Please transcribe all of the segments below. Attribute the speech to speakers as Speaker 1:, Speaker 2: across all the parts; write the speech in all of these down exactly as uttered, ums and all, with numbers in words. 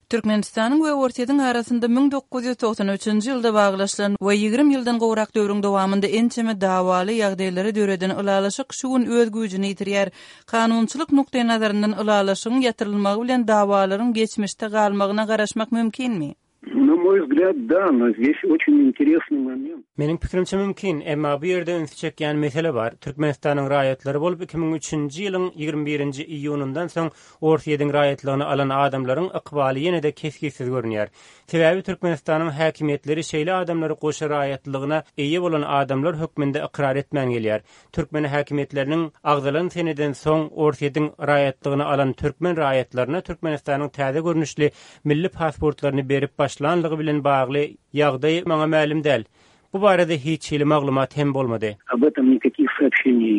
Speaker 1: Türkmenistanyň we Ortaýyň arasynda ming dokuz ýüz toksan üçinji ýylda baglaşylan we ýygrimi ýyldan gowrak döwrüň dowamında ençeme dawaly ýagdaýlary döreden ulalaşyk şu gün öz güýjini ýitirýär. Kanunçylyk nukdaý nazaryndan ulalaşygyň ýatyrylmagy bilen dawalaryň geçmişde galmagyna garaşmak mümkinmi?
Speaker 2: На мой взгляд, да, но здесь очень интересный момент.
Speaker 3: Mening pikirimçe mümkin, emma bu ýerde ünsü çekýän mesele bar. Türkmenistanyň raýatlary bolup iki ming üçinji ýylyň ýygrimi birinji iýunundan soň Ortaýyň raýatlygyny alan adamlaryň ykbaly ýene-de keskisiz görünýär. Sebäbi Türkmenistanyň häkimetleri şeýle adamlary goşa raýatlygyna eýe bolan adamlar hökmünde ikrar etmän gelýär. Türkmen häkimetleriniň agdalan seneden soň Ortaýyň raýatlygyny alan türkmen raýatlaryna Türkmenistanyň täze görnüşli milli pasportlaryny berip başlanlygy bilen bagly ýagdaý maňa ma'lum däl. Bu barada hiç hili maglumat hem bolmady.
Speaker 2: Об этом никаких сообщений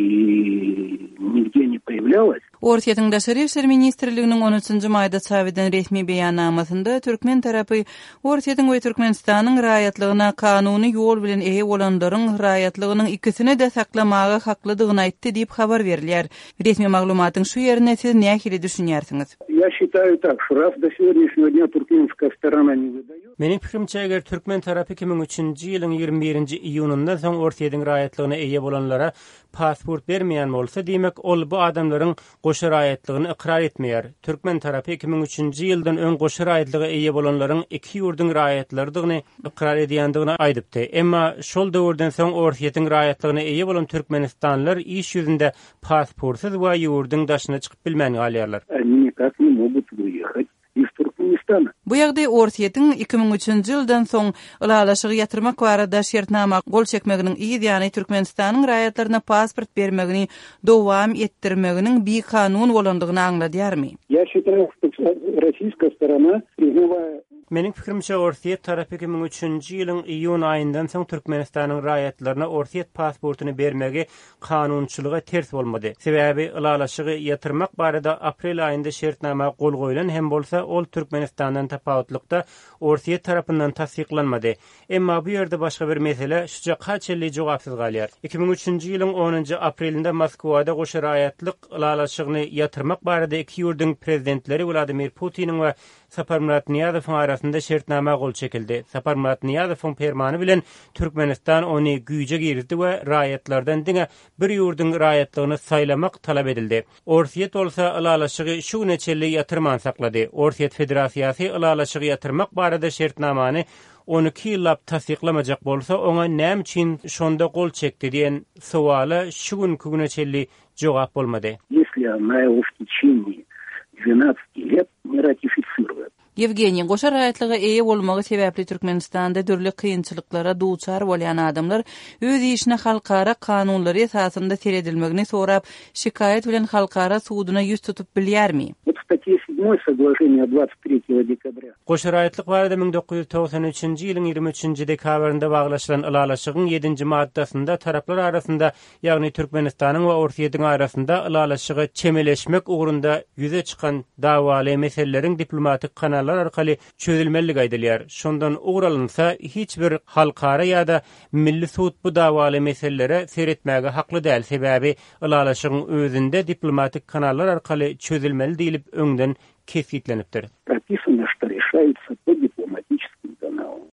Speaker 2: нигде не появлялось.
Speaker 1: Ortaýyň Daşary işler ministrliginiň on üçinji maýda çap resmi beýannamasynda türkmen tarapy Ortaýyň we Türkmenistanyň raýatlygyna kanuny ýol bilen eýe bolanlaryň raýatlygynyň ikisini de saklamagy haklydygyny aýtdy diýip habar berilýär. Resmi maglumatyň şu ýerine siz nähili düşünýärsiňiz?
Speaker 2: Я считаю так, что раз до сегодняшнего дня туркменская сторона не выдает.
Speaker 3: Mening pikirimçe eger türkmen tarapy iki ming üçinji ýylyň ýygrimi birinji iýunundan soň Ortaýyň raýatlygyna eýe bolanlara pasport bermeýän bolsa, diýmek ol bu adamlaryň goşa raýatlygyny ikrar etmeýär. Türkmen tarapy iki ming üçinji ýyldan öň goşa raýatlygy eýe bolanlaryň iki ýurdyň raýatlaryny ikrar edýändigini aýdypdy. Emma şol döwürden soň Ortaýyň raýatlygyna eýe bolan türkmenistanlylar iş ýüzünde pasportsuz we ýurdyň daşyna çykyp bilmän galýarlar.
Speaker 2: Они никак не могут выехать из Туркменистана.
Speaker 1: Bu ýagdaý Ortaýyň iki ming üçinji ýyldan soň ulalaşygy ýatyrmak barada şertnama gol çekmeginiň iýi ýany Türkmenistanyň raýatlaryna pasport bermegini dowam etdirmeginiň bir kanun bolandygyny aňladýarmy?
Speaker 2: Я считаю, что российская сторона, признавая
Speaker 3: Mening pikirimçe Ortaýy tarapy iki ming üçinji ýylyň iýun aýyndan soň Türkmenistanyň raýatlaryna Ortaýy pasportuny bermegi kanunçylyga ters bolmady. Sebäbi ulalaşygy ýatyrmak barada aprel aýynda şertnama gol goýulan hem bolsa ol Türkmenistandan tapawutlykda Ortaýy tarapyndan tasdiklanmady. Emma bu ýerde başga bir mesele şuja kaçelli jogapsyz galýar. iki ming üçinji ýylyň onunji aprelinde Moskwada goşa raýatlyk ulalaşygyny ýatyrmak barada iki ýurdyň prezidentleri Vladimir Putiniň we Saparmurat Niýazowyň arasynda şertnama gol çekildi. Saparmurat Niýazowyň fermany bilen Türkmenistan ony güýje girdi we raýatlardan diňe bir ýurdyň raýatlygyny saýlamak talap edildi. Ortaýy bolsa ulalaşygy şu neçeli ýatyrman saklady. Ortaýy Federasiýasy ulalaşygy ýatyrmak barada şertnamany on iki ýyllap tasdiklamajak bolsa, oňa näme üçin şonda gol çekdi diýen suwala şu günkü güneçeli jogap bolmady.
Speaker 2: Если она его в течение двенадцати лет не ратифицирует.
Speaker 1: Evgeniy, goşa raýatlyga eýe bolmagy sebäpli Türkmenistanda dürli kynçylyklara duçar bolýan adamlar öz işine halkara kanunlary esasynda seredilmegini sorap, şikayet bilen halkara suwduna ýüz tutup bilýärmi?
Speaker 2: Вот в статье седьмой соглашения двадцать третьего декабря.
Speaker 3: Goşa raýatlyk barada ming dokuz ýüz toksan üçinji ýylyň ýygrimi üçinji dekabrynda baglaşylan ulalaşygyň ýedinji maddasynda taraplar arasynda, ýagny Türkmenistanyň we Ortaýyň arasynda ulalaşygy çemeleşmek ugrunda ýüze çykan dawaly meseleleriň diplomatik kanallar arkaly çözülmeligi aýdylýar. Şondan ugralynsa hiç bir halkara ýa-da milli suwt bu dawaly meselelere seretmäge hakly däl. Sebäbi ulalaşygyň özünde diplomatik kanallar arkaly çözülmeli diýilip öňden kesgitlenipdir.
Speaker 2: Прописано, что решается по